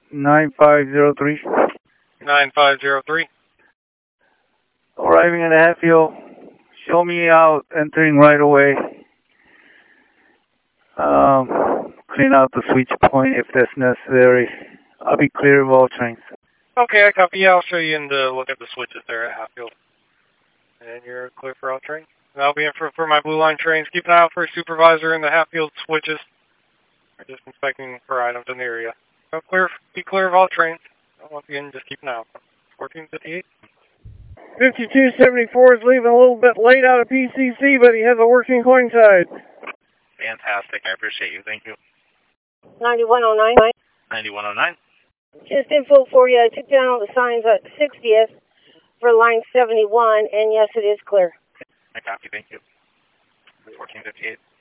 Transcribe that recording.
9503. 9503. Arriving at Hatfield. Show me out, entering right away. Clean out the switch point if that's necessary. I'll be clear of all trains. Okay, I copy. Yeah, I'll show you in to look at the switches there at Hatfield. And you're clear for all trains. And I'll be in for my Blue Line trains. Keep an eye out for a supervisor in the Hatfield switches. We're just inspecting for items in the area. So be clear of all trains. Once again, just keep an eye out. 1458. 5274 is leaving a little bit late out of PCC, but he has a working coin side. Fantastic. I appreciate you. Thank you. 9109. 9109. Just info for you. I took down all the signs at 60th for line 71, and yes, it is clear. I copy. Thank you. 1458.